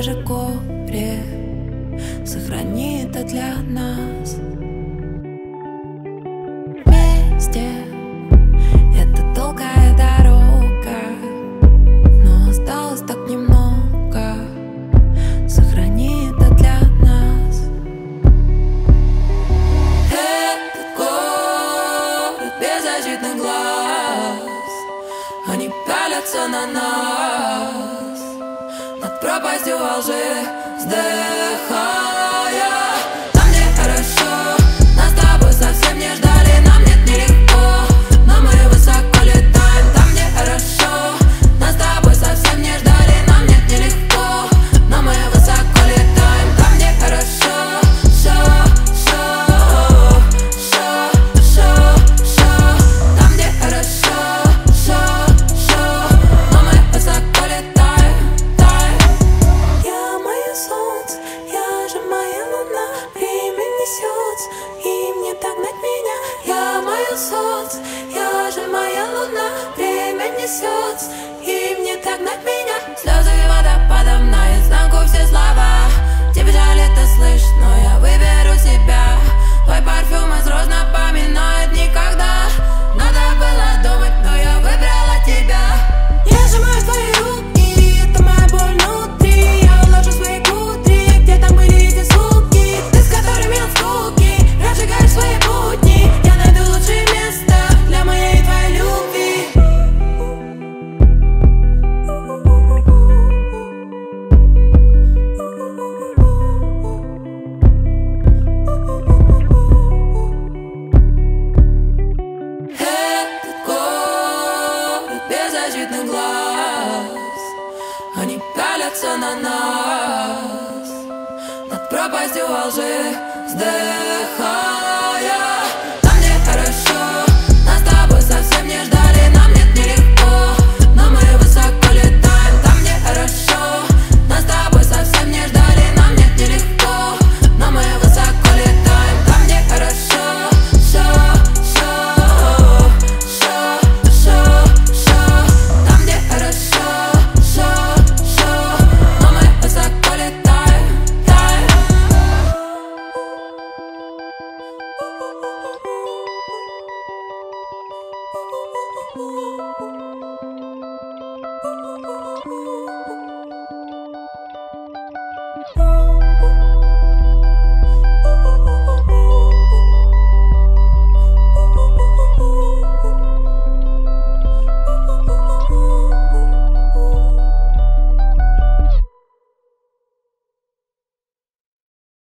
даже горе. Сохрани это для нас. Вместе это долгая дорога, но осталось так немного. Сохрани это для нас. Этот город беззащитных глаз, они пялятся на нас над пропастью во лжи, вздыхая. Нам не хорошо, нас с тобой совсем не ждали. Нам нет нелегко, но мы высоко летаем. Там не хорошо, нас с тобой совсем не ждали. Нам нет нелегко, но мы высоко летаем. Там не хорошо, там не хорошо, но мы высоко летаем. Я мое солнце, я же моя луна. Время несется, им не догнать меня. Я мое солнце, я же моя луна. Время несется, им не догнать меня. Слезы водопадом наизнанку все слова. Тебе жаль это слышать, но я выберу себя. Твой парфюм из роз напоминает никогда. Надо было думать, но я выбрала тебя. Я сжимаю твои руки, это моя боль внутри. Я уложу свои кудри, где там были эти суки. Ты, с которыми от скуки разжигаешь свои будни. Я найду лучшее место для моей и твоей любви. Этот город беззащитных глаз, они пялятся на нас над пропастью во лжи, вздыхая. Нам не хорошо, нас с тобой совсем не ждали. Нам нет нелегко, но мы высоко летаем. Там не хорошо, нас с тобой совсем не ждали. Нам нет нелегко, но мы высоко летаем. Там не хорошо, там не хорошо, но мы высоко летаем. Oh